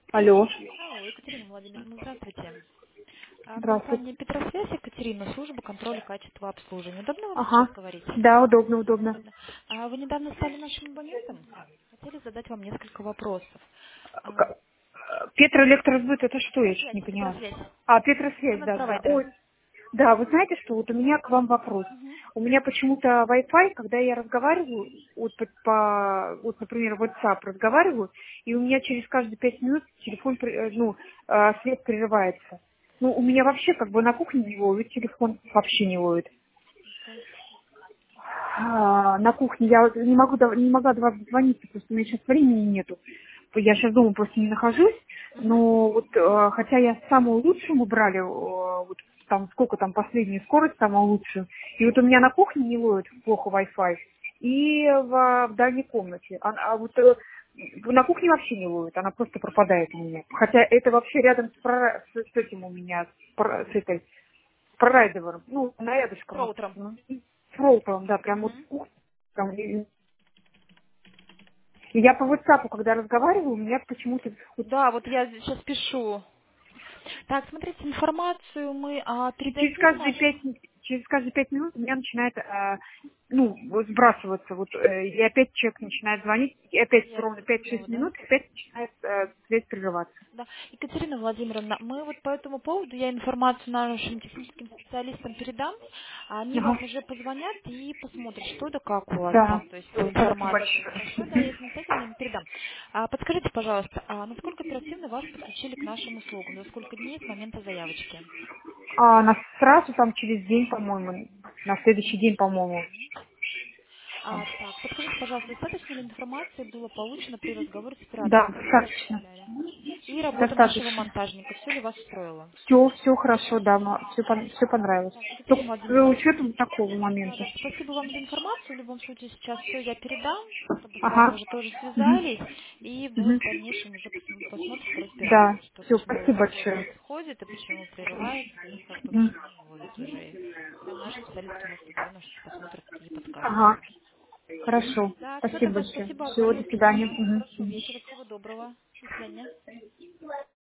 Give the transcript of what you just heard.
Алло, Алло, Екатерина Владимировна, здравствуйте. здравствуйте. Компания Петросвязь, Екатерина, служба контроля качества обслуживания. Удобно вам сейчас Ага, говорить? да, удобно, удобно. Удобно. Вы недавно стали нашим абонентом? Хотели задать вам несколько вопросов. А, Петроэлектросбыт, это что, я чуть Петросвязь, не поняла. Петросвязь, А, Петросвязь, да, да. интернет-провайдер. Ой, да, вы знаете что, вот у меня к вам вопрос. Мгм. У меня почему-то Wi-Fi, когда я разговариваю, вот, вот, например, WhatsApp разговариваю, и у меня через каждые 5 минут телефон, свет прерывается. Ну, у меня вообще как бы на кухне не ловит, телефон вообще не ловит. То есть, На кухне. Я вот не могла до вас дозвониться, просто у меня сейчас времени нету. Я сейчас дома просто не нахожусь, мгм. но вот хотя я самую лучшую мы брали, вот там сколько там последняя скорость самая лучшая, и вот у меня на кухне не ловит плохо Wi-Fi, и в дальней комнате. На кухне вообще не ловит, она просто пропадает у меня. Хотя это вообще рядом с этим у меня, с этой прорайдером, ну, на С рядышком роутером. находится. Ну, с роутером, да, прям вот Мгм. там, и я по WhatsApp, когда разговариваю, у меня почему-то вот Да, вот я сейчас пишу. Так, смотрите, информацию мы через передадим наш. через каждые 5 минут у меня начинает, вот сбрасываться, вот, и опять человек начинает звонить, и опять Я ровно сделала, 5-6 да? минут, и опять начинает связь прерываться. Да. Екатерина Владимировна, мы вот по этому поводу, я информацию нашим техническим специалистам передам, а они Ага. вам уже позвонят и посмотрят, что да как у вас Да. там, то есть по Спасибо информации. большое. Хорошо, да, я самостоятельно им передам. Подскажите, пожалуйста, насколько оперативно вас подключили к нашим услугам? За сколько дней с момента заявочки? Сразу там через день, по-моему, на следующий день, по-моему. Так, подскажите, пожалуйста, достаточно ли информации было получено при разговоре с Да, оператором, который вас достаточно. представляли? И работа нашего Достаточно. монтажника, все ли вас устроило? Все хорошо, да, все понравилось. Так, Только Екатерина с Владимировна, учетом такого да, момента. да, спасибо вам за информацию. В любом случае сейчас все я передам, чтобы с вами Ага. уже тоже Мгм. связались, и вы Мгм. в дальнейшем уже посмотрите, Да, поразбирайтесь, все, что у спасибо вас большое. происходит и почему прерывается, и как бы Мгм. почему не ловит уже. И там наши специалисты у нас постоянно что посмотрят и подскажут. Ага. Хорошо. Так, все Спасибо тогда большое. спасибо Всего, до огромное, свидания. Екатерина. Мгм. Хорошего Мгм. вечера, всего доброго. До свидания.